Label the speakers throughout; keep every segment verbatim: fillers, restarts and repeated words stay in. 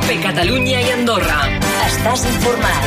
Speaker 1: COPE Catalunya i Andorra. Estàs informat.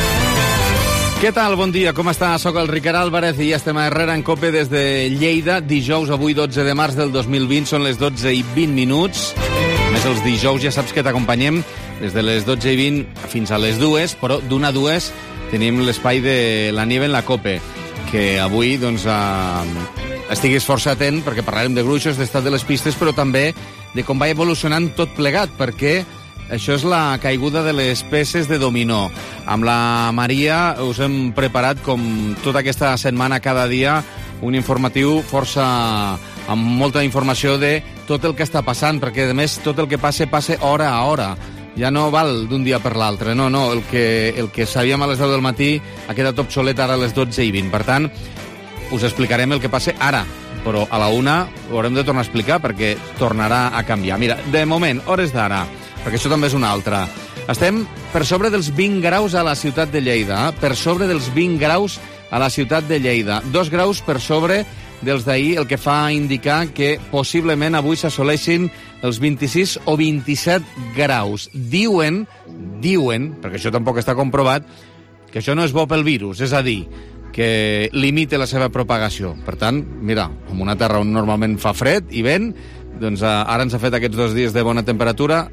Speaker 2: Què tal? Bon dia, com està? Soc el Ricard Álvarez i ja estem a Herrera en COPE des de Lleida. Dijous, avui dotze de març del dos mil vint, són les dotze i vint minuts. A més, els dijous ja saps que t'acompanyem des de les dotze i vint fins a les dues, però d'una a dues tenim l'espai de la Nieve en la COPE, que avui, doncs, eh, estiguis força atent perquè parlarem de gruixos, d'estat de les pistes, però també de com va evolucionant tot plegat, perquè això és la caiguda de les peces de dominó. Amb la Maria us hem preparat, com tota aquesta setmana, cada dia, un informatiu força amb molta informació de tot el que està passant, perquè, a més, tot el que passa, passa hora a hora. Ja no val d'un dia per l'altre, no, no. El que, el que sabíem a les deu del matí ha quedat obsolet ara a les dotze i vint. Per tant, us explicarem el que passa ara, però a la una ho haurem de tornar a explicar perquè tornarà a canviar. Mira, de moment, hores d'ara, perquè això també és una altra. Estem per sobre dels vint graus a la ciutat de Lleida, eh? per sobre dels vint graus a la ciutat de Lleida. Dos graus per sobre dels d'ahir, el que fa indicar que possiblement avui s'assoleixin els vint-i-sis o vint-i-set graus. Diuen, diuen, perquè això tampoc està comprovat, que això no és bo pel virus, és a dir, que limita la seva propagació. Per tant, mira, en una terra on normalment fa fred i vent, doncs ara ens ha fet aquests dos dies de bona temperatura.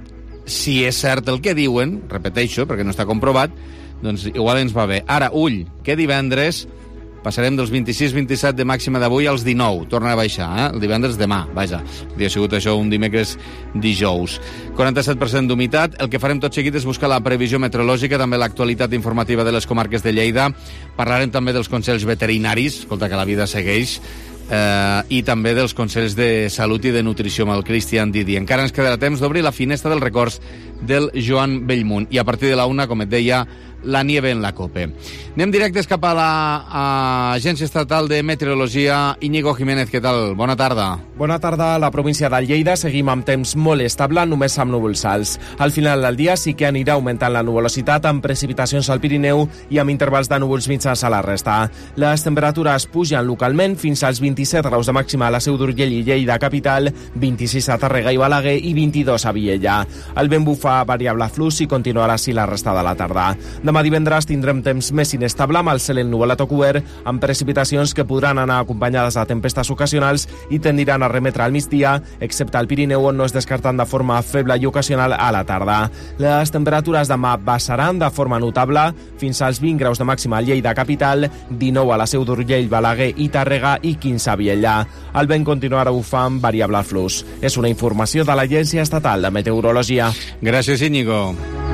Speaker 2: Si és cert el que diuen, repeteixo, perquè no està comprovat, doncs igual ens va bé. Ara, ull, que divendres passarem dels vint-i-sis vint-i-set de màxima d'avui als dinou. Torna a baixar, eh? El divendres demà, vaja. Hauria sigut això un dimecres dijous. quaranta-set per cent d'humitat. El que farem tot seguit és buscar la previsió meteorològica, també l'actualitat informativa de les comarques de Lleida. Parlarem també dels consells veterinaris, escolta que la vida segueix, eh, i també dels consells de salut i de nutrició amb el Cristian Didi. Encara ens quedarà temps d'obrir la finestra dels records del Joan Bellmunt. I a partir de la una, com et deia, la Nieve en la COPE. Anem directes cap a l'Agència Estatal de Meteorologia. Íñigo Jiménez, què tal? Bona tarda.
Speaker 3: Bona tarda. A la província de Lleida seguim amb temps molt estable, només amb núvols alts. Al final del dia sí que anirà augmentant la nuvolositat amb precipitacions al Pirineu i amb intervals de núvols mitjans a la resta. Les temperatures pugen localment fins als vint-i-set graus de màxima a la Seu d'Urgell i Lleida capital, vint-i-sis a Tàrrega i Balaguer i vint-i-dos a Viella. El vent bufa variable flux i continuarà així la resta de la tarda. Demà divendres tindrem temps més inestable amb el cel ennuvolat o cobert, amb precipitacions que podran anar acompanyades de tempestes ocasionals i tendiran a remetre al migdia, excepte al Pirineu, on no es descarten de forma feble i ocasional a la tarda. Les temperatures demà baixaran de forma notable fins als vint graus de màxima a Lleida capital, dinou a la Seu d'Urgell, Balaguer i Tàrrega i quinze a Viella. El vent continuarà bufant variable flux. És una informació de l'Agència Estatal de Meteorologia.
Speaker 2: Gràcies, Íñigo.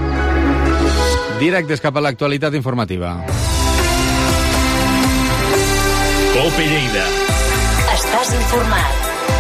Speaker 2: Directes cap a l'actualitat informativa.
Speaker 1: COPE Lleida. Estàs informat.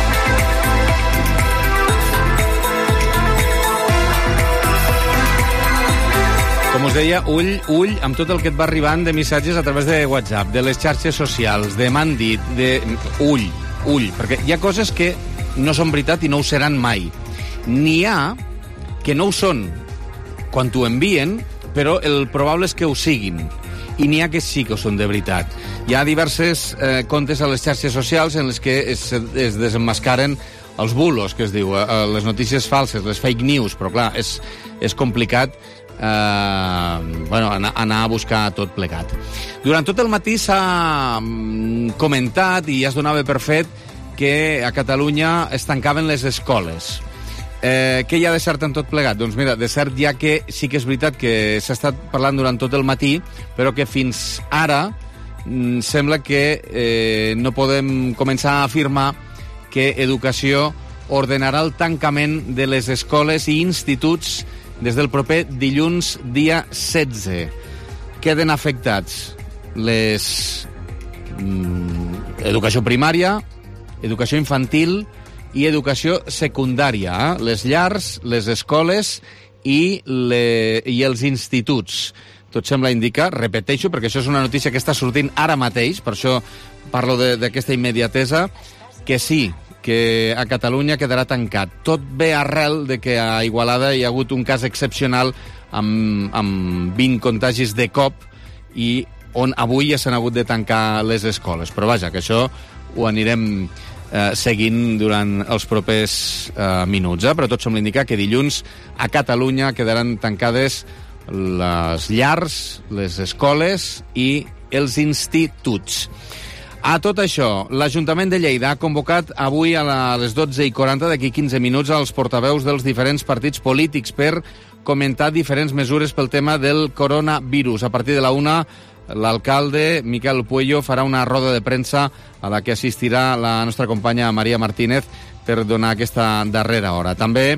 Speaker 2: Com us deia, ull, ull amb tot el que et va arribant de missatges a través de WhatsApp, de les xarxes socials, de m'han dit, de... Ull, ull, perquè hi ha coses que no són veritat i no ho seran mai. N'hi ha que no ho són quan t'ho envien, però el probable és que ho siguin. I n'hi ha que sí que ho són de veritat. Hi ha diverses eh, comptes a les xarxes socials en les que es, es desenmascaren els bulos, que es diu, eh, les notícies falses, les fake news, però clar, és, és complicat eh, bueno, anar, anar a buscar tot plegat. Durant tot el matí s'ha comentat i ja es donava per fet que a Catalunya es tancaven les escoles. Eh, què hi ha de cert en tot plegat? Doncs mira, de cert ja que sí que és veritat que s'ha estat parlant durant tot el matí, però que fins ara mm, sembla que eh, no podem començar a afirmar que Educació ordenarà el tancament de les escoles i instituts des del proper dilluns dia setze. Queden afectats les mm, educació primària, educació infantil i educació secundària, eh? Les llars, les escoles i, le, i els instituts. Tot sembla indicar, repeteixo, perquè això és una notícia que està sortint ara mateix, per això parlo d'aquesta immediatesa, que sí, que a Catalunya quedarà tancat. Tot ve arrel de que a Igualada hi ha hagut un cas excepcional amb, amb vint contagis de cop i on avui ja s'han hagut de tancar les escoles. Però vaja, que això ho anirem eh, seguint durant els propers eh, minuts. Eh? Però tot sembla indicar que dilluns a Catalunya quedaran tancades les llars, les escoles i els instituts. A tot això, l'Ajuntament de Lleida ha convocat avui a les dotze i quaranta, d'aquí quinze minuts, als portaveus dels diferents partits polítics per comentar diferents mesures pel tema del coronavirus. A partir de la una, l'alcalde Miquel Puello farà una roda de premsa a la que assistirà la nostra companya Maria Martínez per donar aquesta darrera hora. També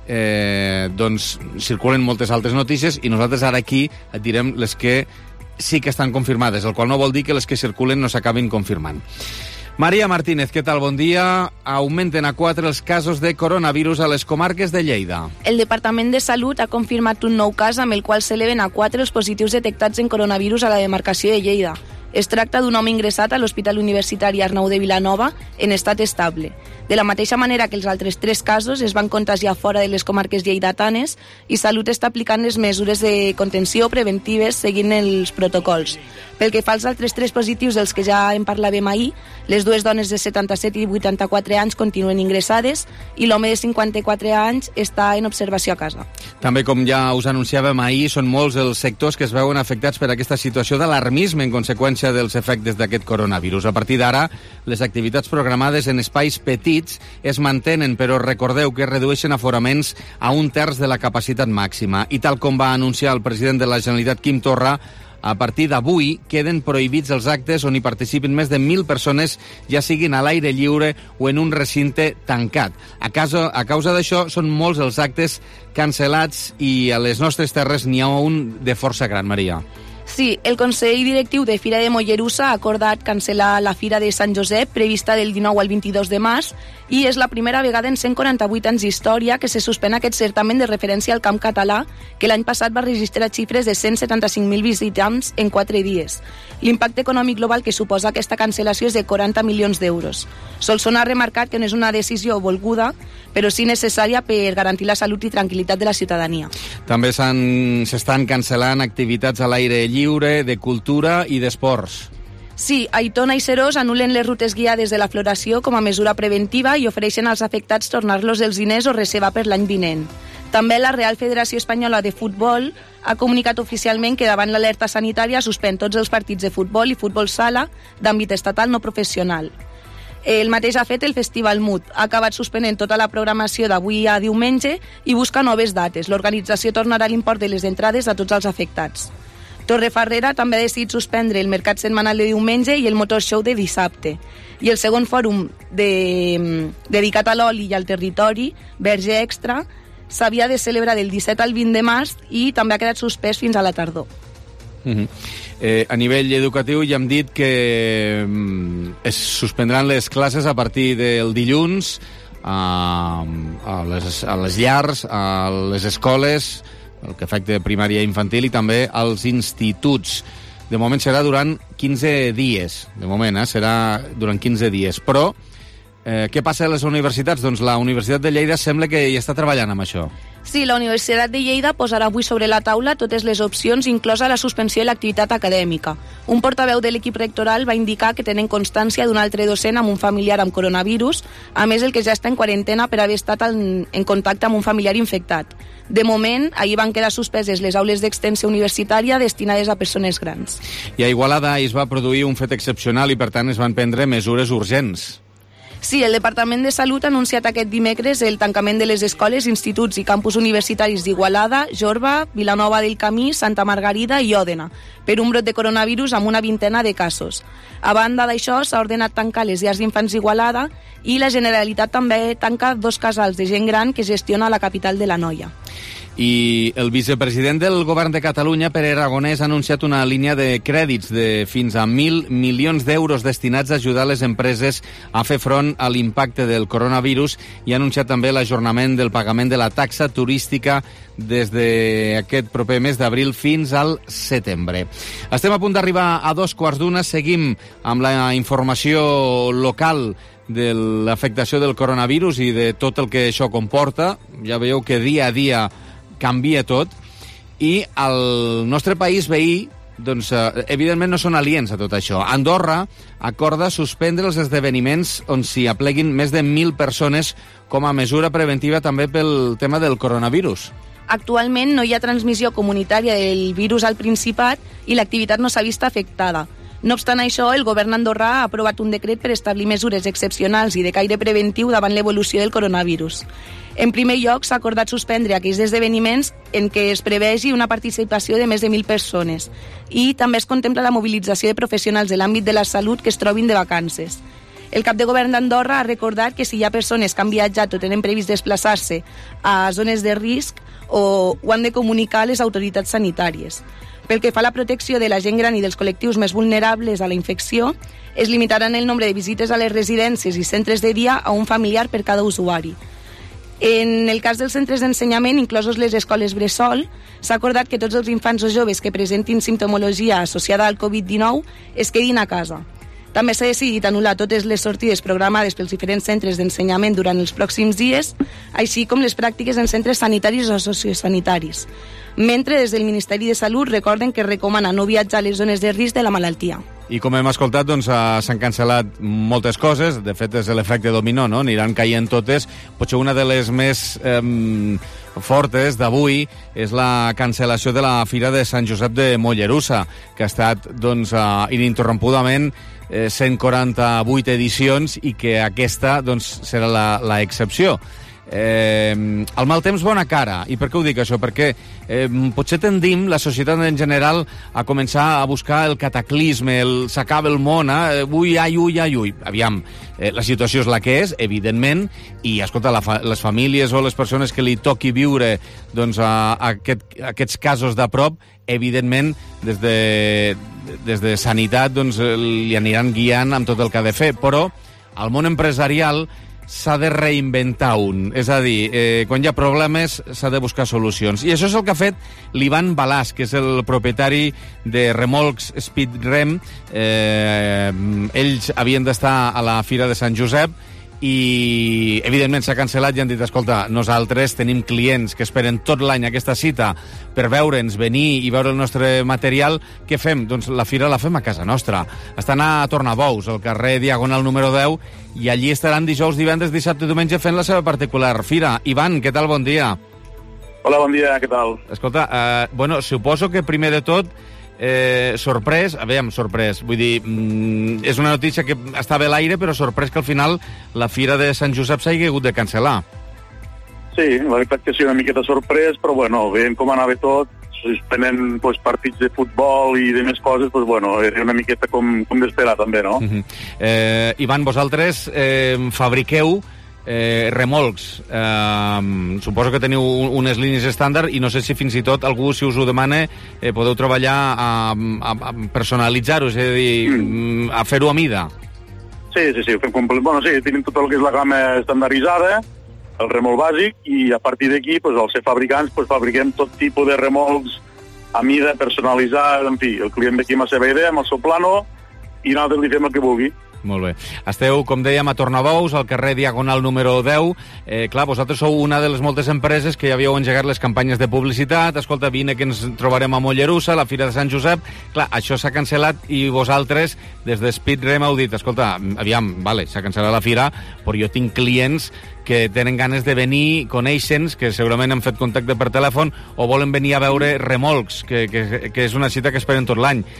Speaker 2: eh, doncs, circulen moltes altres notícies i nosaltres ara aquí et direm les que sí que estan confirmades, el qual no vol dir que les que circulen no s'acabin confirmant. Maria Martínez, què tal? Bon dia. Augmenten a quatre els casos de coronavirus a les comarques de Lleida.
Speaker 4: El Departament de Salut ha confirmat un nou cas amb el qual s'eleven a quatre els positius detectats en coronavirus a la demarcació de Lleida. Es tracta d'un home ingressat a l'Hospital Universitari Arnau de Vilanova en estat estable. De la mateixa manera que els altres tres casos es van contagiar fora de les comarques lleidatanes i Salut està aplicant les mesures de contenció preventives seguint els protocols. Pel que fa als altres tres positius dels que ja en parlàvem ahir, les dues dones de setanta-set i vuitanta-quatre anys continuen ingressades i l'home de cinquanta-quatre anys està en observació a casa.
Speaker 2: També, com ja us anunciàvem ahir, són molts els sectors que es veuen afectats per aquesta situació d'alarmisme en conseqüència dels efectes d'aquest coronavirus. A partir d'ara, les activitats programades en espais petits es mantenen, però recordeu que redueixen aforaments a un terç de la capacitat màxima. I tal com va anunciar el president de la Generalitat, Quim Torra, a partir d'avui queden prohibits els actes on hi participin més de mil persones, ja siguin a l'aire lliure o en un recinte tancat. A causa, a causa d'això, són molts els actes cancel·lats i a les nostres terres n'hi ha un de força gran, Maria.
Speaker 4: Sí, el Consell Directiu de Fira de Mollerussa ha acordat cancel·lar la Fira de Sant Josep, prevista del dinou al vint-i-dos de març, i és la primera vegada en cent quaranta-vuit anys d'història que se suspèn aquest certamen de referència al camp català, que l'any passat va registrar xifres de cent setanta-cinc mil visitants en quatre dies. L'impacte econòmic global que suposa aquesta cancel·lació és de quaranta milions d'euros. Solsona ha remarcat que no és una decisió volguda, però sí necessària per garantir la salut i tranquil·litat de la ciutadania.
Speaker 2: També s'estan cancel·lant activitats a l'aire lliure, de cultura i d'esports.
Speaker 4: Sí, Aitona i Serós anulen les rutes guiades de la floració com a mesura preventiva i ofereixen als afectats tornar-los els diners o reservar per l'any vinent. També la Real Federació Espanyola de Futbol ha comunicat oficialment que davant l'alerta sanitària suspèn tots els partits de futbol i futbol sala d'àmbit estatal no professional. El mateix ha fet el Festival Mut. Ha acabat suspenent tota la programació d'avui a diumenge i busca noves dates. L'organització tornarà l'import de les entrades a tots els afectats. Torrefarrera també ha decidit suspendre el mercat setmanal de diumenge i el motor show de dissabte. I el segon fòrum de, dedicat a l'oli i al territori, Verge Extra, s'havia de celebrar del disset al vint de març i també ha quedat suspès fins a la tardor.
Speaker 2: Mm-hmm. Eh, a nivell educatiu ja hem dit que mm, es suspendran les classes a partir del dilluns a, a, les, a les llars, a les escoles, el que afecta primària i infantil, i també als instituts. De moment serà durant quinze dies. De moment, eh? Serà durant quinze dies. Però, eh, què passa a les universitats? Doncs la Universitat de Lleida sembla que hi està treballant amb això.
Speaker 4: Sí, la Universitat de Lleida posarà avui sobre la taula totes les opcions, inclosa la suspensió de l'activitat acadèmica. Un portaveu de l'equip rectoral va indicar que tenen constància d'un altre docent amb un familiar amb coronavirus, a més el que ja està en quarantena per haver estat en, en contacte amb un familiar infectat. De moment, ahir van quedar suspeses les aules d'extensió universitària destinades a persones grans.
Speaker 2: I a Igualada es va produir un fet excepcional i, per tant, es van prendre mesures urgents.
Speaker 4: Sí, el Departament de Salut ha anunciat aquest dimecres el tancament de les escoles, instituts i campus universitaris d'Igualada, Jorba, Vilanova del Camí, Santa Margarida i Òdena, per un brot de coronavirus amb una vintena de casos. A banda d'això, s'ha ordenat tancar les llars d'infants d'Igualada i la Generalitat també tanca dos casals de gent gran que gestiona la capital de l'Anoia.
Speaker 2: I el vicepresident del govern de Catalunya, Pere Aragonès, ha anunciat una línia de crèdits de fins a mil milions d'euros destinats a ajudar les empreses a fer front a l'impacte del coronavirus i ha anunciat també l'ajornament del pagament de la taxa turística des d'aquest proper mes d'abril fins al setembre. Estem a punt d'arribar a dos quarts d'una. Seguim amb la informació local de l'afectació del coronavirus i de tot el que això comporta. Ja veieu que dia a dia canvia tot, i al nostre país veí doncs, eh, evidentment no són aliens a tot això. Andorra acorda suspendre els esdeveniments on s'hi apleguin més de mil persones com a mesura preventiva també pel tema del coronavirus.
Speaker 4: Actualment no hi ha transmissió comunitària del virus al Principat i l'activitat no s'ha vist afectada. No obstant això, el govern andorrà ha aprovat un decret per establir mesures excepcionals i de caire preventiu davant l'evolució del coronavirus. En primer lloc, s'ha acordat suspendre aquells esdeveniments en què es prevegi una participació de més de mil persones i també es contempla la mobilització de professionals de l'àmbit de la salut que es trobin de vacances. El cap de govern d'Andorra ha recordat que si hi ha persones que han viatjat o tenen previst desplaçar-se a zones de risc o ho han de comunicar a les autoritats sanitàries. Pel que fa a la protecció de la gent gran i dels col·lectius més vulnerables a la infecció, es limitaran el nombre de visites a les residències i centres de dia a un familiar per cada usuari. En el cas dels centres d'ensenyament, inclosos les escoles bressol, s'ha acordat que tots els infants o joves que presentin simptomologia associada al covid dinou es quedin a casa. També s'ha decidit anul·lar totes les sortides programades pels diferents centres d'ensenyament durant els pròxims dies, així com les pràctiques en centres sanitaris o sociosanitaris. Mentre des del Ministeri de Salut recorden que recomana no viatjar a les zones de risc de la malaltia.
Speaker 2: I com hem escoltat, doncs, s'han cancel·lat moltes coses. De fet, és l'efecte dominó, no? Aniran caient totes. Potser una de les més eh, fortes d'avui és la cancel·lació de la Fira de Sant Josep de Mollerussa, que ha estat doncs, eh, ininterrompudament eh, cent quaranta-vuit edicions i que aquesta doncs, serà la, la excepció. Eh, el mal temps bona cara. I per què ho dic això? Perquè eh, potser tendim, la societat en general, a començar a buscar el cataclisme, el s'acaba el món, eh? ui, ai, ui, ai, ui. Aviam, eh, la situació és la que és, evidentment, i escolta, la fa les famílies o les persones que li toqui viure doncs, a, a, aquest, a aquests casos de prop, evidentment, des de, des de sanitat doncs, li aniran guiant amb tot el que ha de fer, però al món empresarial s'ha de reinventar un. És a dir, eh, quan hi ha problemes s'ha de buscar solucions. I això és el que ha fet l'Ivan Balàs, que és el propietari de Remolcs Speedrem. Eh, ells havien d'estar a la Fira de Sant Josep i evidentment s'ha cancel·lat i han dit, escolta, nosaltres tenim clients que esperen tot l'any aquesta cita per veure'ns, venir i veure el nostre material. Què fem? Doncs la fira la fem a casa nostra. Estan a Tornabous, al carrer Diagonal número deu, i allí estaran dijous, divendres, dissabte i diumenge fent la seva particular fira. Ivan, què tal? Bon dia.
Speaker 5: Hola, bon dia, què tal?
Speaker 2: Escolta, eh, bueno, suposo que primer de tot Eh, sorprès, a veure, sorprès, vull dir, mm, és una notícia que estava a l'aire, però sorprès que al final la Fira de Sant Josep s'hagi hagut de cancel·lar.
Speaker 5: Sí, la veritat que sí, una miqueta sorprès, però bueno, veient com anava tot, suspenen pues, partits de futbol i de més coses, pues, bueno, era una miqueta com, com d'esperar també, no?
Speaker 2: Uh-huh. eh, Ivan, vosaltres eh, fabriqueu Eh, remolcs. Eh, suposo que teniu unes línies estàndard i no sé si fins i tot algú, si us ho demana, eh, podeu treballar a, a, a personalitzar-ho, és a dir, mm. a fer-ho a mida.
Speaker 5: Sí, sí, sí, fem complet. Bueno, sí, tenim tot el que és la gamma estandarditzada, el remolc bàsic, i a partir d'aquí, pues, al ser fabricants, pues, fabriquem tot tipus de remolcs a mida, personalitzat, en fi, el client ve aquí amb la seva idea, amb el seu plano, i nosaltres li fem el que vulgui.
Speaker 2: Molt bé. Esteu, com dèiem, a Tornabous, al carrer Diagonal número deu. Eh, clar, vosaltres sou una de les moltes empreses que ja havíeu engegat les campanyes de publicitat. Escolta, vine que ens trobarem a Mollerussa, a la Fira de Sant Josep. Clar, això s'ha cancel·lat i vosaltres, des de Speedrem, heu dit, escolta, aviam, vale, s'ha cancel·lat la fira, però jo tinc clients que tenen ganes de venir, coneixen, que segurament han fet contacte per telèfon o volen venir a veure remolcs, que, que, que és una cita que esperen tot l'any.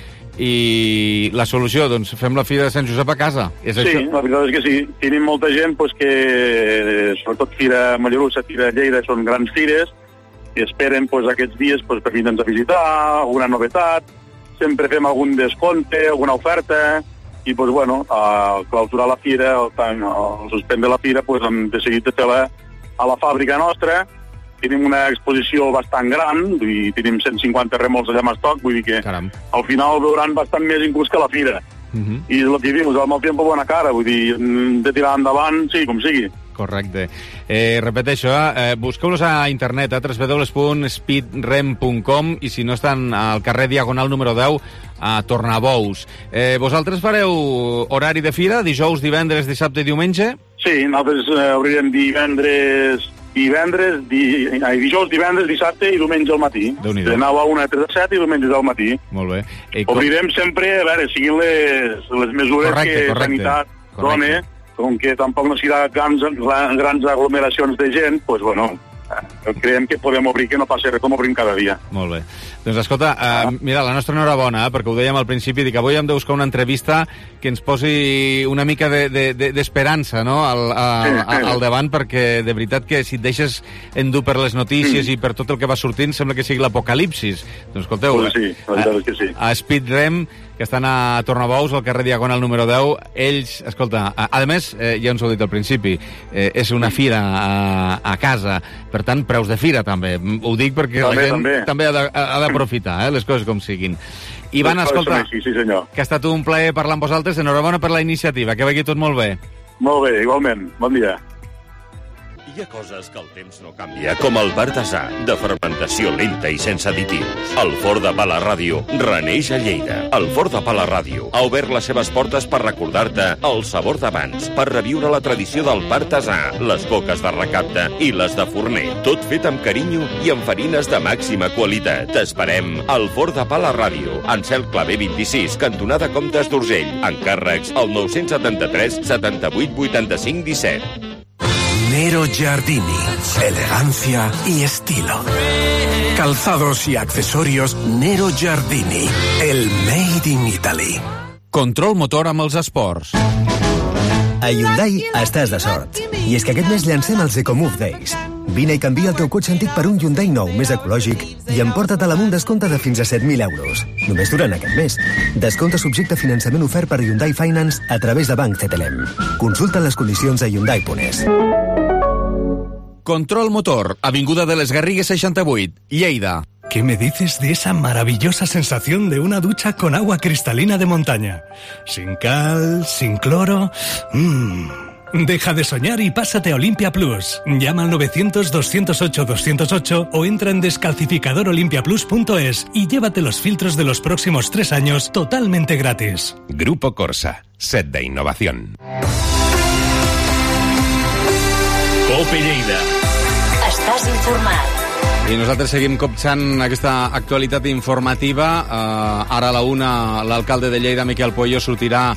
Speaker 2: I la solució, doncs, fem la Fira de Sant Josep a casa. És
Speaker 5: sí, això? La veritat és que sí. Tenim molta gent pues, que, sobretot Fira Mollerussa, Fira Lleida, són grans fires, i esperen pues, aquests dies pues, per vindre'ns a visitar, alguna novetat, sempre fem algun descompte, alguna oferta, i pues, bueno, a clausurar la fira, o tant, al suspendre la fira, pues, hem decidit de fer-la a la fàbrica nostra. Tenim una exposició bastant gran, i tenim cent cinquanta remolcs allà amb estoc, vull dir que Caram. Al final veuran bastant més inclús que la fira. Uh -huh. I el que dius, el mal temps bona cara, vull dir, de tirar endavant, sí, com sigui.
Speaker 2: Correcte. Eh, repeteixo, eh, busqueu-los a internet, a w w w punt speedrem punt com, i si no estan al carrer Diagonal número deu, a Tornabous. Eh, vosaltres fareu horari de fira, dijous, divendres, dissabte i diumenge?
Speaker 5: Sí, nosaltres eh, obrirem divendres divendres, di, ai, dijous, divendres, dissabte i diumenge al matí. De nou a una, de tres a set i diumenge al matí.
Speaker 2: Molt bé.
Speaker 5: I com... Obrirem sempre, a veure, siguin les, les mesures
Speaker 2: correcte,
Speaker 5: que
Speaker 2: correcte,
Speaker 5: sanitat
Speaker 2: correcte.
Speaker 5: dona, com que tampoc no serà grans, grans aglomeracions de gent, doncs, bueno, creiem que podem obrir, que no passi res, com obrim cada dia.
Speaker 2: Molt bé. Doncs escolta, uh, mira, la nostra enhorabona, eh, perquè ho dèiem al principi, dic, avui hem de buscar una entrevista que ens posi una mica d'esperança, de, de, no?, al, a, a, al davant, perquè de veritat que si et deixes endur per les notícies mm. i per tot el que va sortint, sembla que sigui l'apocalipsis. Doncs escolteu,
Speaker 5: pues sí, a, que sí.
Speaker 2: a Speed Rem, que estan a Tornabous, al carrer Diagonal número deu, ells, escolta, a, a més, eh, ja ens ho he dit al principi, eh, és una fira a, a casa, per tant, preus de fira també. Ho dic perquè també, la gent també, també ha d'aprofitar, eh, les coses com siguin. Ivan, escolta,
Speaker 5: sí, sí, senyor.
Speaker 2: Que ha estat un plaer parlar amb vosaltres, enhorabona per la iniciativa, que vagi tot molt bé.
Speaker 5: Molt bé, igualment, bon dia.
Speaker 6: Hi ha coses que el temps no canvia, com el Partasà, de fermentació lenta i sense additius. El Forn de Pa La Ràdio reneix a Lleida. El Forn de Pa La Ràdio ha obert les seves portes per recordar-te el sabor d'abans, per reviure la tradició del Partasà, les coques de recapte i les de forner. Tot fet amb carinyo i amb farines de màxima qualitat. T'esperem al Forn de Pa La Ràdio, en Cel Clavé vint-i-sis, cantonada Comtes d'Urgell. Encàrrecs al nou setanta-tres setanta-vuit vuitanta-cinc disset.
Speaker 7: Nero Giardini, elegancia y estilo. Calzados y accesorios Nero Giardini, el Made in Italy.
Speaker 2: Control motor amb els esports.
Speaker 8: A Hyundai estàs de sort. I és que aquest mes llancem els EcoMove Days. Vine i canvia el teu cotxe antic per un Hyundai nou, més ecològic, i emporta-te'l amb un descompte de fins a set mil euros. Només durant aquest mes. Descompte subjecte a finançament ofert per Hyundai Finance a través de Banc C T L M. Consulta les condicions a hyundai punt es.
Speaker 2: Control motor, avinguda de les Garrigues seixanta-vuit, Lleida.
Speaker 9: ¿Qué me dices de esa maravillosa sensación de una ducha con agua cristalina de montaña? Sin cal, sin cloro... Mmm... Deja de soñar y pásate a Olympia Plus. Llama al novecientos, doscientos ocho, doscientos ocho o entra en descalcificador olympia plus punto es y llévate los filtros de los próximos tres años totalmente gratis.
Speaker 10: Grupo Corsa, set de innovación.
Speaker 1: Cope Lleida. Estàs informat.
Speaker 2: I nosaltres seguim copsant aquesta actualitat informativa. Uh, ara a la una, l'alcalde de Lleida, Miquel Pueyo, sortirà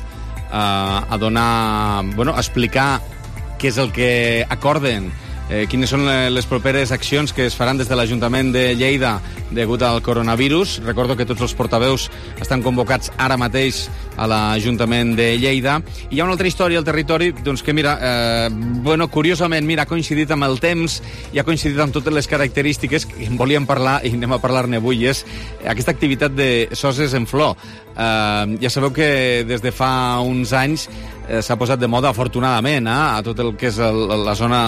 Speaker 2: uh, a donar, bueno, a explicar què és el que acorden, eh, quines són les properes accions que es faran des de l'Ajuntament de Lleida degut al coronavirus. Recordo que tots els portaveus estan convocats ara mateix a l'Ajuntament de Lleida. I hi ha una altra història al territori, doncs que mira, eh, bueno, curiosament, mira, ha coincidit amb el temps i ha coincidit amb totes les característiques que en volíem parlar i anem a parlar-ne avui, és aquesta activitat de soses en flor. Eh, ja sabeu que des de fa uns anys eh, s'ha posat de moda, afortunadament, eh, a tot el que és el, la zona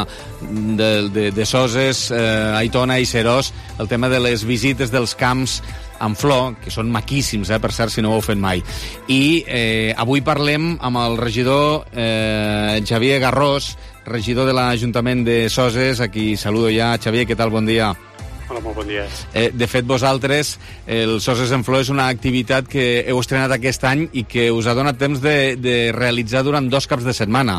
Speaker 2: de, de, de Soses, eh, Aitona i Serós, el tema de les visites dels camps amb flor, que són maquíssims, eh, per cert, si no ho heu fet mai. I eh, avui parlem amb el regidor eh, Xavier Garrós, regidor de l'Ajuntament de Soses, a qui saludo ja. Xavier, què tal? Bon dia.
Speaker 11: Hola, molt bon dia.
Speaker 2: Eh, de fet, vosaltres, el Soses en Flor és una activitat que heu estrenat aquest any i que us ha donat temps de, de realitzar durant dos caps de setmana.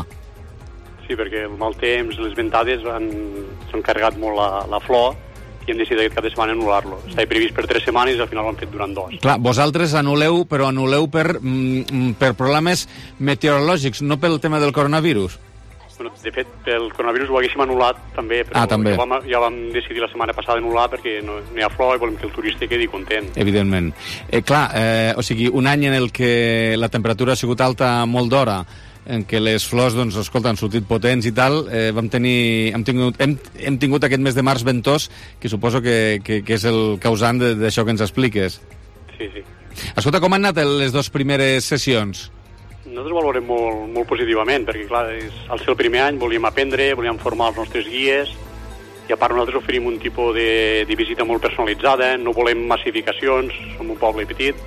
Speaker 11: Sí, perquè el mal temps, les ventades han, s'han carregat molt la, la flor i hem decidit aquest cap de setmana anul·lar-lo. Estava previst per tres setmanes i al final ho han fet durant dos.
Speaker 2: Clar, vosaltres anul·leu, però anul·leu per, mm, per problemes meteorològics, no pel tema del coronavirus.
Speaker 11: Bueno, de fet, pel coronavirus ho haguéssim anul·lat també, però
Speaker 2: ah, també.
Speaker 11: Ja, vam, ja vam decidir la setmana passada anul·lar perquè no, no hi ha flor i volem que el turista quedi content.
Speaker 2: Evidentment. Eh, clar, eh, o sigui, un any en el que la temperatura ha sigut alta molt d'hora, en què les flors, doncs, escolta, han sortit potents i tal, eh, vam tenir, hem, tingut, hem, hem tingut aquest mes de març ventós, que suposo que, que, que és el causant d'això que ens expliques.
Speaker 11: Sí, sí.
Speaker 2: Escolta, com han anat les dues primeres sessions?
Speaker 11: Nosaltres valorem molt, molt positivament, perquè, clar, és, al ser el primer any volíem aprendre, volíem formar els nostres guies, i a part nosaltres oferim un tipus de, de visita molt personalitzada, no volem massificacions, som un poble petit,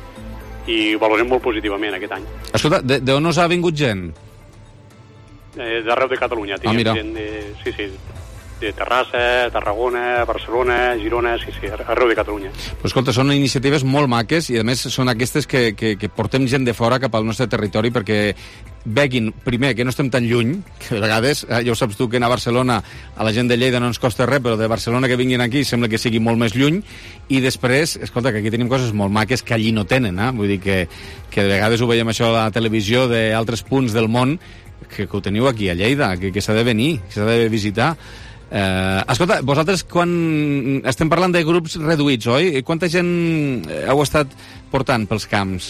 Speaker 11: i valorem molt positivament aquest any.
Speaker 2: Escolta, d'on us ha vingut gent?
Speaker 11: Eh, d'arreu de Catalunya.
Speaker 2: Ah, mira.
Speaker 11: Gent de... Sí, sí. de Terrassa, Tarragona, Barcelona, Girona, sí, sí, arreu de Catalunya.
Speaker 2: Però escolta, són iniciatives molt maques i a més són aquestes que, que, que portem gent de fora cap al nostre territori perquè veguin, primer, que no estem tan lluny, que a vegades, eh, ja ho saps tu, que anar a Barcelona a la gent de Lleida no ens costa res, però de Barcelona que vinguin aquí sembla que sigui molt més lluny, i després, escolta, que aquí tenim coses molt maques que allí no tenen, eh? Vull dir que, que de vegades ho veiem això a la televisió d'altres punts del món, que, que ho teniu aquí a Lleida, que, que s'ha de venir, que s'ha de visitar. Eh, escolta, vosaltres quan estem parlant de grups reduïts, oi? Quanta gent heu estat portant pels camps?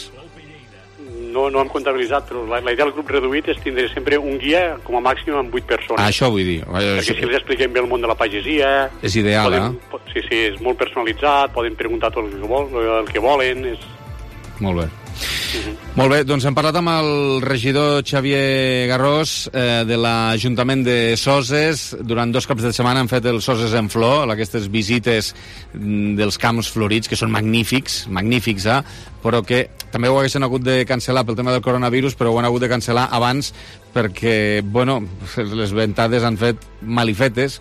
Speaker 11: No, no hem comptabilitzat, però la, la idea del grup reduït és tindre sempre un guia com a màxim amb vuit persones.
Speaker 2: Ah, això vull dir.
Speaker 11: Perquè si els expliquem bé el món de la pagesia...
Speaker 2: És ideal,
Speaker 11: podem,
Speaker 2: eh?
Speaker 11: Sí, sí, és molt personalitzat, poden preguntar tot el que, vol, el que volen... És...
Speaker 2: Molt bé. Uh-huh. Molt bé, doncs hem parlat amb el regidor Xavier Garrós eh, de l'Ajuntament de Soses. Durant dos caps de setmana han fet el Soses en Flor, aquestes visites dels camps florits, que són magnífics, magnífics, eh? Però que també ho haguessin hagut de cancel·lar pel tema del coronavirus, però ho han hagut de cancel·lar abans perquè, bueno, les ventades han fet malifetes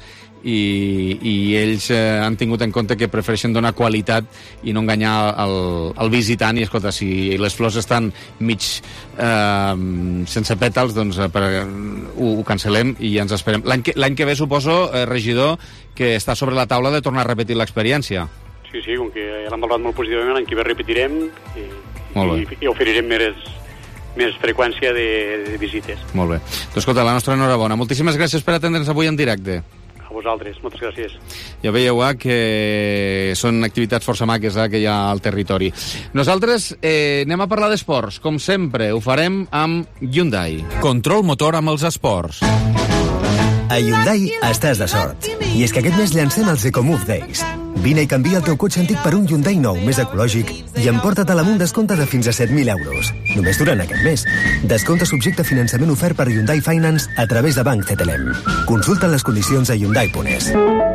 Speaker 2: i, i ells eh, han tingut en compte que prefereixen donar qualitat i no enganyar el, el visitant. I escolta, si les flors estan mig eh, sense pètals, doncs eh, per, ho, ho cancel·lem i ja ens esperem. L'any que, l'any que ve suposo, eh, regidor, que està sobre la taula de tornar a repetir l'experiència.
Speaker 11: Sí, sí, com que ja l'hem valorat molt positivament, l'any que ve repetirem i, i, i oferirem més, més freqüència de, de visites.
Speaker 2: Molt bé. Doncs escolta, la nostra enhorabona. Moltíssimes gràcies per atendre'ns avui en directe.
Speaker 11: A vosaltres, moltes gràcies.
Speaker 2: Ja veieu eh, que són activitats força maques eh, que hi ha al territori. Nosaltres eh, anem a parlar d'esports. Com sempre, ho farem amb Hyundai.
Speaker 12: Control motor amb els esports.
Speaker 8: A Hyundai estàs de sort. I és que aquest mes llancem els EcoMove Days. Vine i canvia el teu cotxe antic per un Hyundai nou més ecològic i emporta-te'l amb un descompte de fins a set mil euros. Només durant aquest mes. Descompte subjecte a finançament ofert per Hyundai Finance a través de Banc C T L M. Consulta les condicions a hyundai punt es.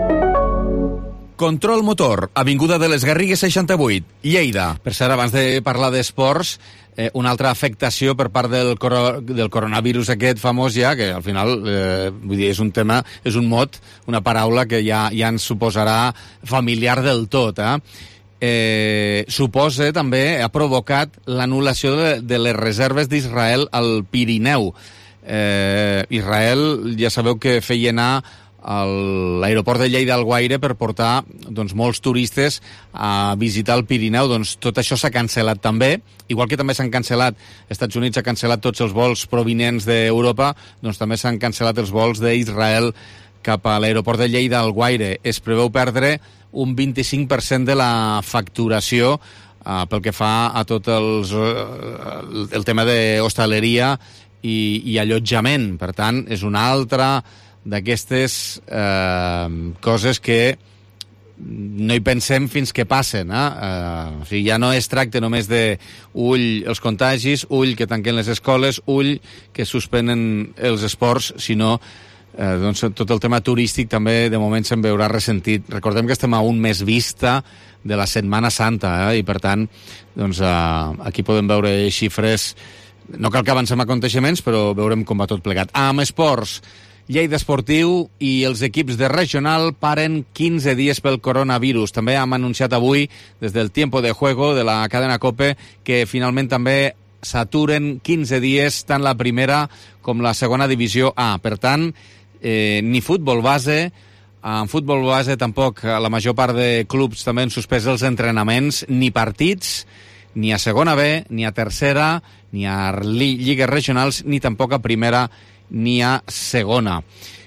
Speaker 12: Control motor, avinguda de les Garrigues seixanta-vuit, Lleida.
Speaker 2: Per cert, abans de parlar d'esports, eh, una altra afectació per part del, coro del coronavirus aquest famós ja, que al final eh, vull dir, és un tema, és un mot, una paraula que ja, ja ens suposarà familiar del tot, eh? Eh, suposa també, ha provocat l'anul·lació de, de les reserves d'Israel al Pirineu. Eh, Israel, ja sabeu que feia anar a l'aeroport de Lleida Alguaire per portar doncs, molts turistes a visitar el Pirineu. Doncs tot això s'ha cancel·lat també, igual que també s'han cancel·lat, Estats Units ha cancel·lat tots els vols provinents d'Europa, doncs també s'han cancel·lat els vols d'Israel cap a l'aeroport de Lleida Alguaire. Es preveu perdre un vint-i-cinc per cent de la facturació eh, pel que fa a tot els, eh, el tema d'hostaleria i, i allotjament. Per tant, és una altra d'aquestes eh, coses que no hi pensem fins que passen. Eh? Eh, o sigui, ja no es tracta només de ull els contagis, ull que tanquen les escoles, ull que suspenen els esports, sinó eh, doncs, tot el tema turístic també de moment se'n veurà ressentit. Recordem que estem a un mes vista de la Setmana Santa eh? I per tant doncs, eh, aquí podem veure xifres. No cal que avancem aconteixements, però veurem com va tot plegat. Amb esports, Lleida Esportiu i els equips de regional paren quinze dies pel coronavirus. També hem anunciat avui, des del Tiempo de Juego de la cadena COPE, que finalment també s'aturen quinze dies tant la primera com la segona divisió A. Per tant, eh, ni futbol base, en futbol base tampoc la major part de clubs també han suspès els entrenaments, ni partits, ni a segona B, ni a tercera, ni a lligues regionals, ni tampoc a primera ni a segona.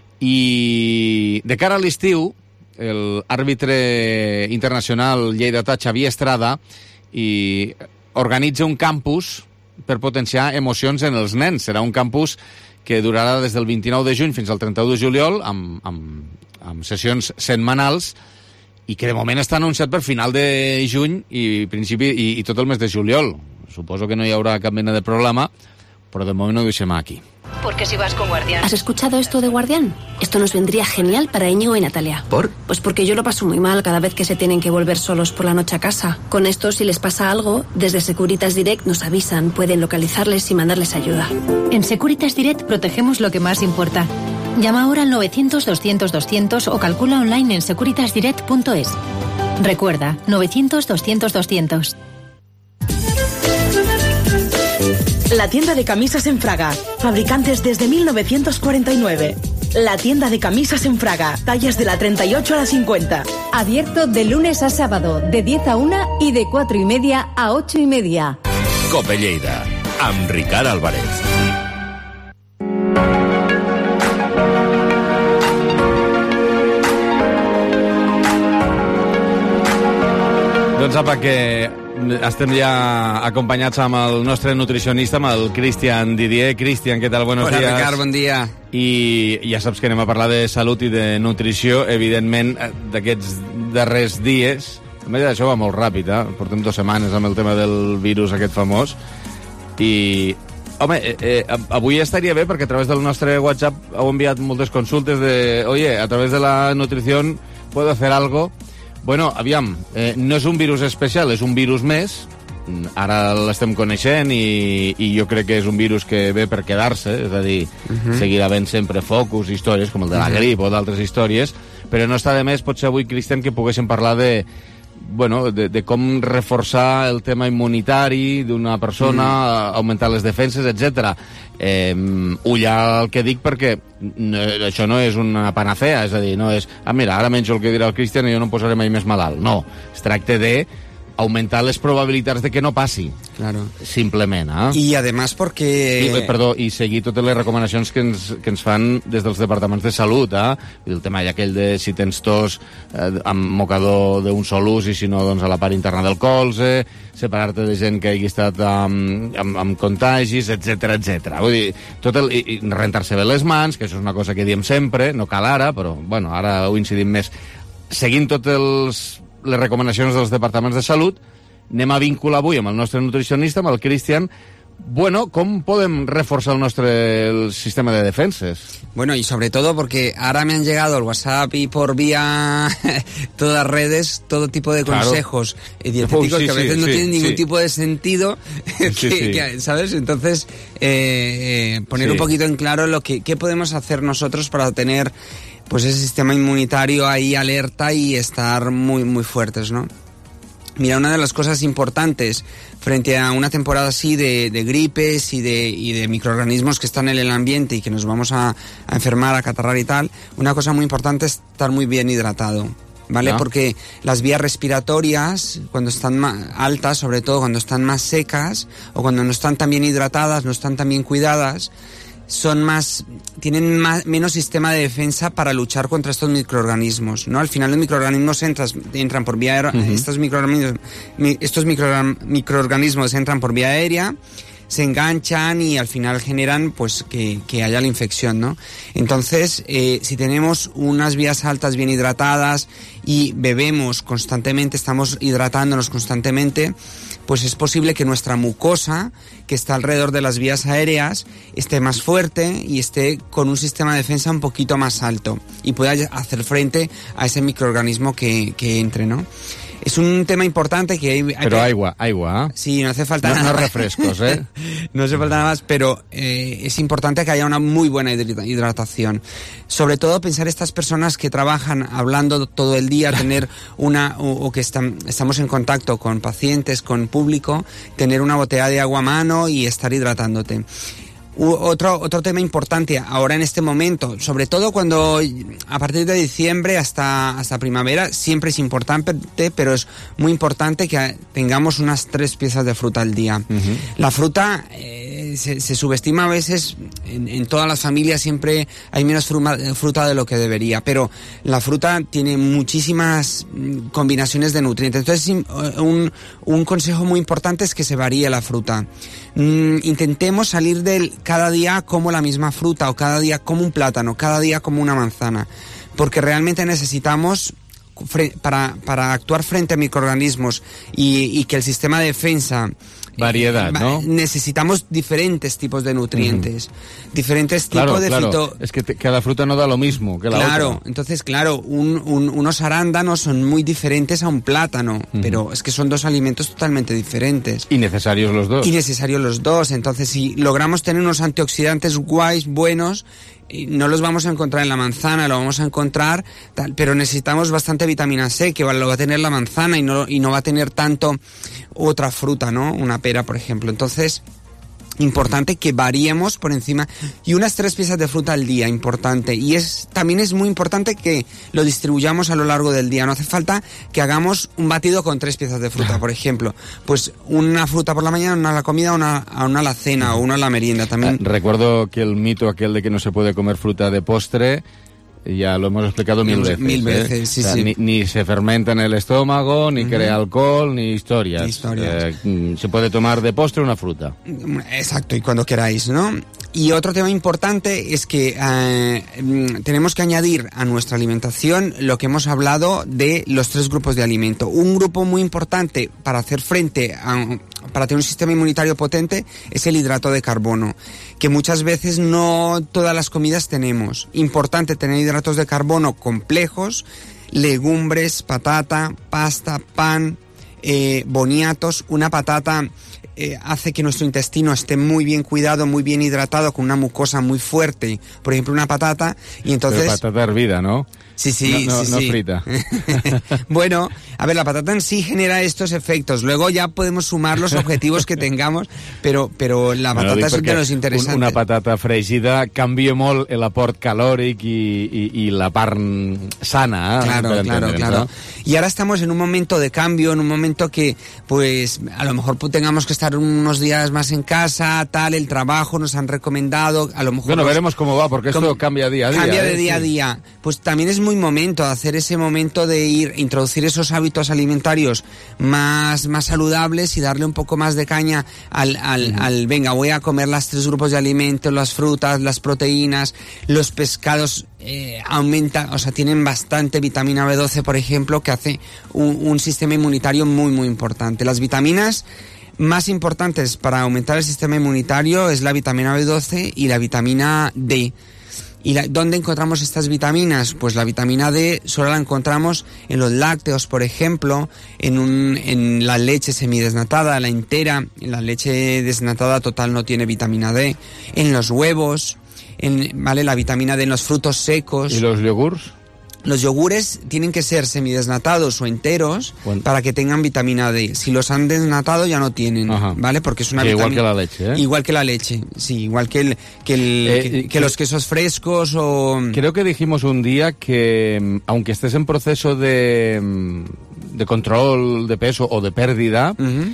Speaker 2: I de cara a l'estiu, l'àrbitre internacional lleidatà Xavier Estrada i organitza un campus per potenciar emocions en els nens. Serà un campus que durarà des del vint-i-nou de juny fins al trenta-u de juliol, amb, amb, amb sessions setmanals, i que de moment està anunciat per final de juny i, principi, i, i tot el mes de juliol. Suposo que no hi haurà cap mena de problema, pero de momento no lo deixem aquí.
Speaker 13: ¿Por qué si vas con Guardián? ¿Has escuchado esto de Guardián? Esto nos vendría genial para Íñigo y Natalia.
Speaker 14: ¿Por?
Speaker 13: Pues porque yo lo paso muy mal cada vez que se tienen que volver solos por la noche a casa. Con esto, si les pasa algo, desde Securitas Direct nos avisan, pueden localizarles y mandarles ayuda.
Speaker 15: En Securitas Direct protegemos lo que más importa.
Speaker 14: Llama ahora al novecientos doscientos doscientos o calcula online en securitasdirect punto es. Recuerda, novecientos doscientos doscientos.
Speaker 15: La tienda de camisas en Fraga, fabricantes desde mil novecientos cuarenta y nueve. La tienda de camisas en Fraga, tallas de la treinta y ocho a la cincuenta.
Speaker 16: Abierto de lunes a sábado, de diez a una y de cuatro y media a ocho y media.
Speaker 6: Cope Lleida, amb Ricard Álvarez.
Speaker 2: Doncs apa, que estem ja acompanyats amb el nostre nutricionista, amb el Cristian Didier. Cristian, què tal? Buenos
Speaker 17: Hola,
Speaker 2: días.
Speaker 17: Ricard, bon dia.
Speaker 2: I ja saps que anem a parlar de salut i de nutrició, evidentment, d'aquests darrers dies. A més, això va molt ràpid, eh? Portem dues setmanes amb el tema del virus aquest famós. I, home, eh, eh, avui estaria bé perquè a través del nostre WhatsApp heu enviat moltes consultes de, oye, a través de la nutrición puedo hacer algo. Bueno, aviam, eh, no és un virus especial, és un virus més. Ara l'estem coneixent i, i jo crec que és un virus que ve per quedar-se, és a dir, uh -huh. seguirà havent sempre focus, històries com el de la uh -huh. grip o d'altres històries, però no està de més, potser avui, Cristian, que poguéssim parlar de, bueno, de, de com reforçar el tema immunitari d'una persona, mm. augmentar les defenses, etcètera. Eh, ull al que dic perquè no, això no és una panacea, és a dir, no és, ah, mira, ara menjo el que dirà el Cristian i jo no em posaré mai més malalt. No, es tracta de aumentar les probabilitats de que no passi.
Speaker 17: Claro.
Speaker 2: Simplement, eh?
Speaker 17: Y además porque...
Speaker 2: I, perdó, i seguir totes les recomanacions que ens, que ens fan des dels departaments de salut, eh? El tema ja aquell de si tens tos eh, amb mocador d'un sol ús i si no, doncs a la part interna del colze, separar-te de gent que hagi estat amb, amb, amb contagis, etcètera, etcètera. Vull dir, tot el, i, i rentar-se bé les mans, que això és una cosa que diem sempre, no cal ara, però, bueno, ara ho incidim més. Seguint tots els les recomanacions dels departaments de salut, anem a vincular avui amb el nostre nutricionista, amb el Cristian, bueno, com podem reforçar el nostre el sistema de defenses.
Speaker 17: Bueno, y sobre todo porque ahora me han llegado el WhatsApp y por vía todas redes todo tipo de consejos claro. dietéticos oh, sí, que a veces sí, no sí, tienen ningún sí. tipo de sentido, que, sí, sí. Que, ¿sabes? Entonces, eh, eh, poner sí. un poquito en claro lo que qué podemos hacer nosotros para tener pues ese sistema inmunitario ahí alerta y estar muy, muy fuertes, ¿no? Mira, una de las cosas importantes frente a una temporada así de, de gripes y de, y de microorganismos que están en el ambiente y que nos vamos a, a enfermar, a catarrar y tal, una cosa muy importante es estar muy bien hidratado, ¿vale? ¿No? Porque las vías respiratorias, cuando están más altas, sobre todo cuando están más secas o cuando no están tan bien hidratadas, no están tan bien cuidadas, son más, tienen más, menos sistema de defensa para luchar contra estos microorganismos, ¿no? Al final los microorganismos entran, entran por vía aérea, uh-huh. estos microorganismos, estos micro, microorganismos entran por vía aérea, se enganchan y al final generan pues que, que haya la infección, ¿no? Entonces, eh, si tenemos unas vías altas bien hidratadas y bebemos constantemente, estamos hidratándonos constantemente, pues es posible que nuestra mucosa, que está alrededor de las vías aéreas, esté más fuerte y esté con un sistema de defensa un poquito más alto y pueda hacer frente a ese microorganismo que, que entre, ¿no? Es un tema importante que hay... hay
Speaker 2: pero agua, agua, ¿eh?
Speaker 17: Sí, no hace falta
Speaker 2: no,
Speaker 17: nada.
Speaker 2: No refrescos, ¿eh?
Speaker 17: No hace falta nada más, pero eh, es importante que haya una muy buena hidratación. Sobre todo pensar estas personas que trabajan hablando todo el día, tener una... o, o que están, estamos en contacto con pacientes, con público, tener una botella de agua a mano y estar hidratándote. Otro, otro tema importante ahora en este momento, sobre todo cuando a partir de diciembre hasta, hasta primavera, siempre es importante, pero es muy importante que tengamos unas tres piezas de fruta al día. Uh-huh. La fruta eh, se, se subestima a veces, en, en todas las familias siempre hay menos fruta, fruta de lo que debería, pero la fruta tiene muchísimas combinaciones de nutrientes. Entonces un, un consejo muy importante es que se varíe la fruta. Mm, intentemos salir del cada día como la misma fruta o cada día como un plátano, cada día como una manzana, porque realmente necesitamos para, para actuar frente a microorganismos y, y que el sistema de defensa...
Speaker 2: Variedad, eh, ¿no?
Speaker 17: Necesitamos diferentes tipos de nutrientes, uh-huh. diferentes
Speaker 2: claro,
Speaker 17: tipos de
Speaker 2: claro.
Speaker 17: fito...
Speaker 2: Es que te, cada fruta no da lo mismo que la
Speaker 17: claro,
Speaker 2: otra.
Speaker 17: Entonces, claro, un, un, unos arándanos son muy diferentes a un plátano, uh-huh. pero es que son dos alimentos totalmente diferentes.
Speaker 2: Y necesarios los dos.
Speaker 17: Y necesarios los dos. Entonces, si logramos tener unos antioxidantes guays, buenos, no los vamos a encontrar en la manzana, lo vamos a encontrar, tal, pero necesitamos bastante vitamina C, que lo va a tener la manzana y no, y no va a tener tanto otra fruta, ¿no? Una pera, por ejemplo. Entonces, importante que variemos por encima, y unas tres piezas de fruta al día, importante, y es también es muy importante que lo distribuyamos a lo largo del día. No hace falta que hagamos un batido con tres piezas de fruta, por ejemplo, pues una fruta por la mañana, una a la comida, una, una a la cena o una a la merienda también.
Speaker 2: Recuerdo que el mito aquel de que no se puede comer fruta de postre, ya lo hemos explicado mil veces.
Speaker 17: Mil veces,
Speaker 2: ¿eh?
Speaker 17: sí,
Speaker 2: o sea,
Speaker 17: sí.
Speaker 2: Ni, ni se fermenta en el estómago, ni uh-huh. crea alcohol, ni historias.
Speaker 17: Ni historias.
Speaker 2: Eh, se puede tomar de postre una fruta.
Speaker 17: Exacto, y cuando queráis, ¿no? Y otro tema importante es que eh, tenemos que añadir a nuestra alimentación lo que hemos hablado de los tres grupos de alimento. Un grupo muy importante para hacer frente a, para tener un sistema inmunitario potente es el hidrato de carbono, que muchas veces no todas las comidas tenemos. Importante tener hidratos de carbono complejos, legumbres, patata, pasta, pan, eh, boniatos. Una patata eh, hace que nuestro intestino esté muy bien cuidado, muy bien hidratado, con una mucosa muy fuerte. Por ejemplo, una patata, y entonces...
Speaker 2: Pero patata hervida, ¿no?
Speaker 17: Sí, sí,
Speaker 2: no, no,
Speaker 17: sí,
Speaker 2: no
Speaker 17: sí.
Speaker 2: frita.
Speaker 17: Bueno, a ver, la patata en sí genera estos efectos. Luego ya podemos sumar los objetivos que tengamos, pero, pero la patata no, es de los interesantes.
Speaker 2: Una patata fregida canvia molt l'aport calòric i, i, i la part sana. ¿eh?
Speaker 17: Claro, claro, claro. ¿no? Y ahora estamos en un momento de cambio, en un momento que, pues, a lo mejor tengamos que estar unos días más en casa, tal, el trabajo nos han recomendado, a lo mejor...
Speaker 2: Bueno,
Speaker 17: nos...
Speaker 2: veremos cómo va, porque esto cambia día a día.
Speaker 17: Cambia de
Speaker 2: ¿eh?
Speaker 17: día
Speaker 2: sí.
Speaker 17: a día. Pues también es muy momento, hacer ese momento de ir, introducir esos hábitos alimentarios más, más saludables y darle un poco más de caña al, al, uh-huh. al, venga, voy a comer los tres grupos de alimentos, las frutas, las proteínas, los pescados, eh, aumenta, o sea, tienen bastante vitamina B doce, por ejemplo, que hace un, un sistema inmunitario muy, muy importante. Las vitaminas más importantes para aumentar el sistema inmunitario es la vitamina B doce y la vitamina D. ¿Y la, dónde encontramos estas vitaminas? Pues la vitamina D solo la encontramos en los lácteos, por ejemplo, en, un, en la leche semidesnatada, la entera. En la leche desnatada total no tiene vitamina D. En los huevos, en, ¿vale? La vitamina D en los frutos secos.
Speaker 2: ¿Y los yogures?
Speaker 17: Los yogures tienen que ser semidesnatados o enteros bueno. para que tengan vitamina D. Si los han desnatado ya no tienen, Ajá. ¿vale? Porque es una
Speaker 2: sí,
Speaker 17: vitamina...
Speaker 2: Igual que la leche, ¿eh?
Speaker 17: Igual que la leche, sí, igual que, el, que, el, eh, que, que, que los quesos frescos o...
Speaker 2: Creo que dijimos un día que, aunque estés en proceso de, de control de peso o de pérdida, uh-huh.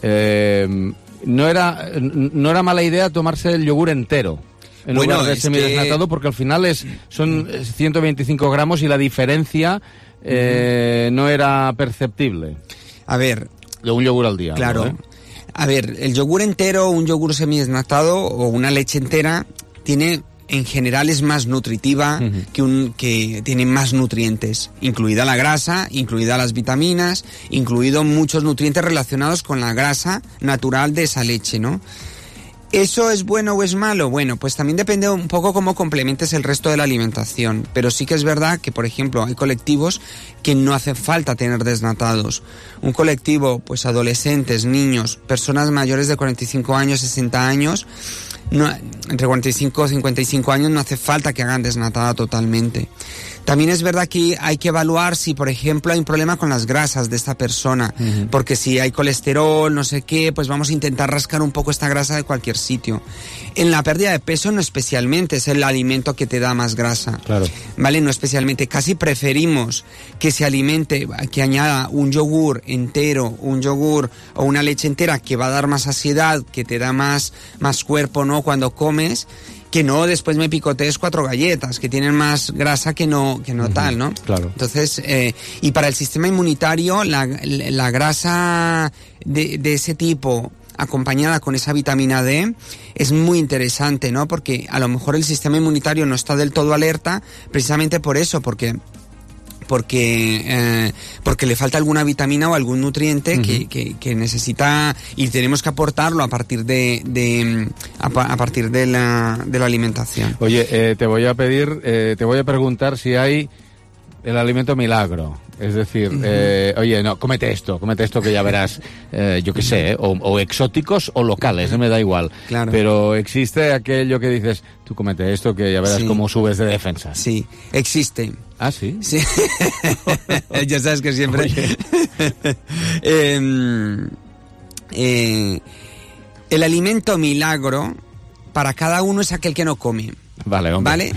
Speaker 2: eh, no, era, no era mala idea tomarse el yogur entero. En bueno, lugar de semidesnatado, que... porque al final es son ciento veinticinco gramos y la diferencia eh, uh-huh. no era perceptible.
Speaker 17: A ver...
Speaker 2: De un yogur al día.
Speaker 17: Claro.
Speaker 2: ¿no, eh?
Speaker 17: A ver, el yogur entero, un yogur semidesnatado o una leche entera tiene... En general es más nutritiva, uh-huh. que, un, que tiene más nutrientes, incluida la grasa, incluida las vitaminas, incluido muchos nutrientes relacionados con la grasa natural de esa leche, ¿no? ¿Eso es bueno o es malo? Bueno, pues también depende un poco cómo complementes el resto de la alimentación. Pero sí que es verdad que, por ejemplo, hay colectivos que no hace falta tener desnatados. Un colectivo, pues adolescentes, niños, personas mayores de cuarenta y cinco años, sesenta años, no, entre cuarenta y cinco y cincuenta y cinco años no hace falta que hagan desnatada totalmente. También es verdad que hay que evaluar si, por ejemplo, hay un problema con las grasas de esta persona, uh-huh. porque si hay colesterol, no sé qué, pues vamos a intentar rascar un poco esta grasa de cualquier sitio. En la pérdida de peso no especialmente, es el alimento que te da más grasa.
Speaker 2: Claro.
Speaker 17: ¿Vale? No especialmente. Casi preferimos que se alimente, que añada un yogur entero, un yogur o una leche entera que va a dar más saciedad, que te da más, más cuerpo, ¿no? Cuando comes, que no después me picotees cuatro galletas que tienen más grasa que no que no uh-huh, tal, ¿no?
Speaker 2: Claro.
Speaker 17: Entonces, eh, y para el sistema inmunitario, la, la grasa de, de ese tipo acompañada con esa vitamina D es muy interesante, ¿no? Porque a lo mejor el sistema inmunitario no está del todo alerta precisamente por eso, porque porque eh, porque le falta alguna vitamina o algún nutriente uh-huh. que, que, que necesita, y tenemos que aportarlo a partir de, de a, a partir de la, de la alimentación.
Speaker 2: Oye, eh, te voy a pedir, eh, te voy a preguntar si hay el alimento milagro. Es decir, eh, oye, no, cómete esto, cómete esto que ya verás, eh, yo qué sé, eh, o, o exóticos o locales, no me da igual.
Speaker 17: Claro.
Speaker 2: Pero existe aquello que dices, tú cómete esto que ya verás
Speaker 17: Sí.
Speaker 2: cómo subes de defensa.
Speaker 17: Sí, existe.
Speaker 2: ¿Ah, sí?
Speaker 17: Sí. Ya sabes que siempre... eh, eh, el alimento milagro para cada uno es aquel que no come.
Speaker 2: Vale, hombre.
Speaker 17: ¿Vale?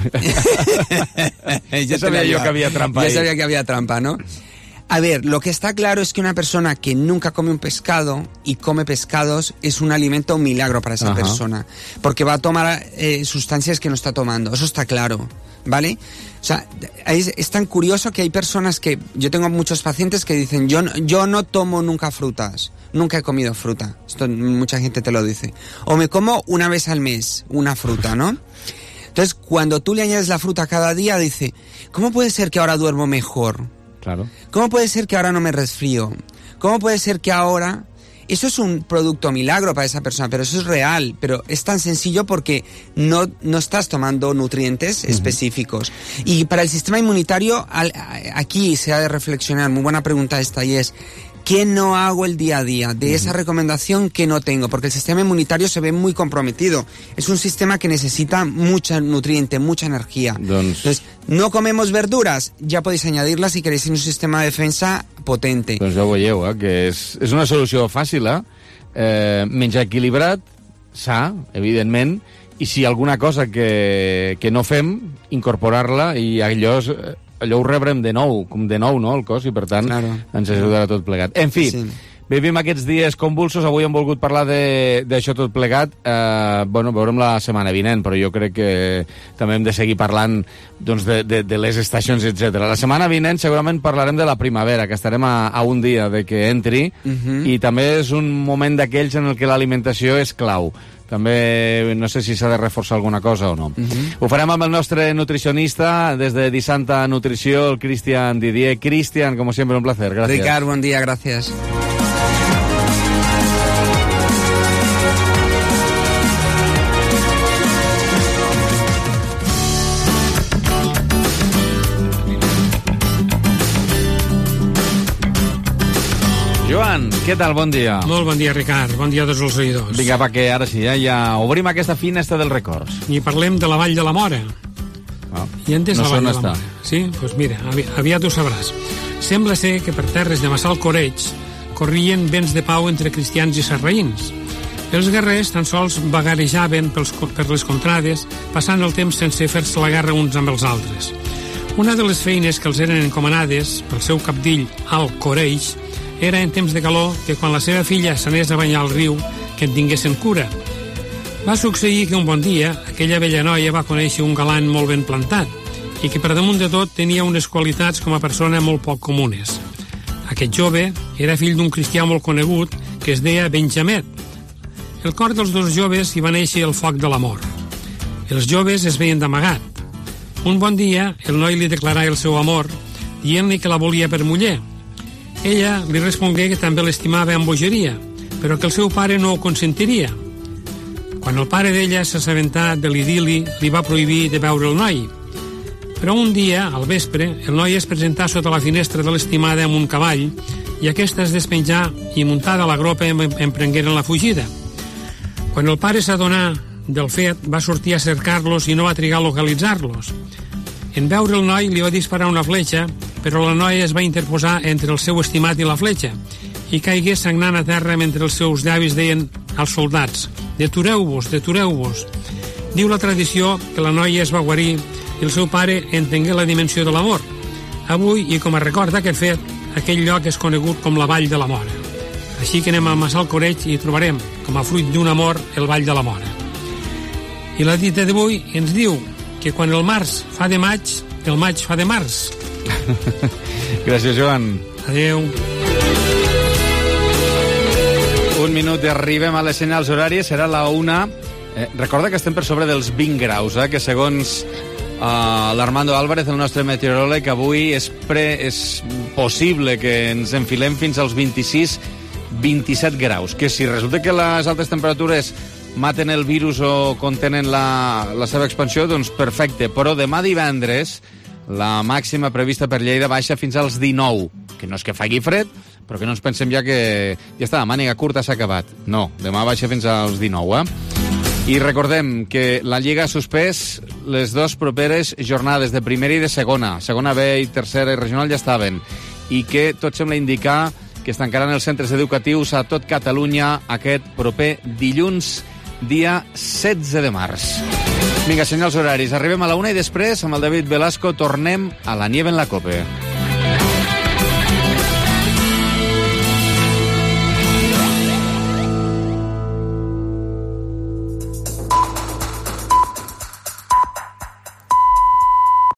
Speaker 2: Ya sabía yo que había trampa
Speaker 17: Ya
Speaker 2: ahí.
Speaker 17: sabía que había trampa, ¿no? A ver, lo que está claro es que una persona que nunca come un pescado y come pescados es un alimento un milagro para esa
Speaker 2: Ajá.
Speaker 17: persona. Porque va a tomar eh, sustancias que no está tomando. Eso está claro, ¿vale? O sea, es, es tan curioso que hay personas que... Yo tengo muchos pacientes que dicen, yo, no- yo no tomo nunca frutas. Nunca he comido fruta. Esto mucha gente te lo dice. O me como una vez al mes una fruta, ¿no? Entonces, cuando tú le añades la fruta cada día, dice, ¿cómo puede ser que ahora duermo mejor?
Speaker 2: Claro.
Speaker 17: ¿Cómo puede ser que ahora no me resfrío? ¿Cómo puede ser que ahora...? Eso es un producto milagro para esa persona, pero eso es real. Pero es tan sencillo porque no, no estás tomando nutrientes específicos. Y para el sistema inmunitario, al- aquí se ha de reflexionar. Muy buena pregunta esta, y es... ¿Qué no hago el día a día? De esa recomendación que no tengo, porque el sistema inmunitario se ve muy comprometido. Es un sistema que necesita mucha nutriente, mucha energía. Entonces, no comemos verduras, ya podéis añadirlas si queréis un sistema de defensa potente.
Speaker 2: Doncs ja ho veieu, eh, que és, és una solució fàcil, eh? eh menjar equilibrat, sa, evidentment, i si alguna cosa que, que no fem, incorporar-la i allò, és, allò ho rebrem de nou, com de nou, no?, el cos, i per tant
Speaker 17: Claro.
Speaker 2: ens ajudarà tot plegat. En fi,
Speaker 17: Sí.
Speaker 2: vivim aquests dies convulsos, avui hem volgut parlar de- d'això tot plegat, eh, bueno, veurem la setmana vinent, però jo crec que també hem de seguir parlant doncs, de, de, de les estacions, etcètera. La setmana vinent segurament parlarem de la primavera, que estarem a, a un dia de que entri,
Speaker 17: Mhm.
Speaker 2: i també és un moment d'aquells en el que l'alimentació és clau. També no sé si s'ha de reforçar alguna cosa o no.
Speaker 17: Mhm.
Speaker 2: Ho farem amb el nostre nutricionista des de Disanta Nutrició, el Cristian Didier. Cristian, como siempre, un placer. Gracias.
Speaker 17: Ricard, buen día, gracias.
Speaker 2: Joan, què tal? Bon dia.
Speaker 18: Molt bon dia, Ricard. Bon dia a tots els oïdors.
Speaker 2: Vinga, va, que ara sí, eh? ja obrim aquesta finestra dels records.
Speaker 18: I parlem de la Vall de la Mora.
Speaker 2: Ah,
Speaker 18: I entes
Speaker 2: no
Speaker 18: la
Speaker 2: sé
Speaker 18: Vall
Speaker 2: on
Speaker 18: de la
Speaker 2: està.
Speaker 18: Mora. Sí? Doncs pues mira, avi aviat ho sabràs. Sembla ser que per terres de Massalcoreig corrien vents de pau entre cristians i sarraïns. Els guerrers tan sols vagarejaven pels, per les contrades, passant el temps sense fer-se la guerra uns amb els altres. Una de les feines que els eren encomanades pel seu capdill, Al Coreix, era en temps de calor que quan la seva filla s'anés a banyar al riu, que en tinguessin cura. Va succeir que un bon dia aquella vella noia va conèixer un galant molt ben plantat i que per damunt de tot tenia unes qualitats com a persona molt poc comunes. Aquest jove era fill d'un cristià molt conegut que es deia Benjamet. El cor dels dos joves hi va néixer el foc de l'amor. Els joves es veien d'amagat. Un bon dia el noi li declarà el seu amor dient-li que la volia per muller. Ella li respongué que també l'estimava amb bogeria, però que el seu pare no ho consentiria. Quan el pare d'ella s'assabentà de l'idili, li va prohibir de veure el noi. Però un dia, al vespre, el noi es presentà sota la finestra de l'estimada amb un cavall i aquesta es despenjà i, muntada a la gropa, em emprengueren la fugida. Quan el pare s'adonà del fet, va sortir a cercar-los i no va trigar a localitzar-los. En veure el noi li va disparar una fletxa, però la noia es va interposar entre el seu estimat i la fletxa i caigué sagnant a terra mentre els seus llavis deien als soldats: «Detureu-vos, detureu-vos». Diu la tradició que la noia es va guarir i el seu pare entengué la dimensió de l'amor. Avui, i com a record d'aquest fet, aquell lloc és conegut com la Vall de la Mora. Així que anem a Massalcoreig i trobarem, com a fruit d'un amor, el Vall de la Mora. I la dita d'avui ens diu que quan el març fa de maig, el maig fa de març.
Speaker 2: Gràcies, Joan.
Speaker 18: Adéu.
Speaker 2: Un minut i arribem a les senyals horàries, serà la una. Eh, recorda que estem per sobre dels vint graus, eh, que segons uh, l'Armando Álvarez, el nostre meteoròleg, avui és, pre, és possible que ens enfilem fins als vint-i-sis vint-i-set graus, que si resulta que les altes temperatures maten el virus o contenen la, la seva expansió, doncs perfecte. Però demà divendres La màxima prevista per Lleida baixa fins als dinou, que no és que faci fred, però que no ens pensem ja que ja està, màniga curta s'ha acabat. No, demà baixa fins als dinou, eh? I recordem que la Lliga ha suspès les dues properes jornades de primera i de segona. Segona B i tercera i regional ja estaven. I que tot sembla indicar que es tancaran els centres educatius a tot Catalunya aquest proper dilluns, dia setze de març. Vinga, senyors horaris, arribem a la una i després, amb el David Velasco, tornem a la Nieve en la Cope.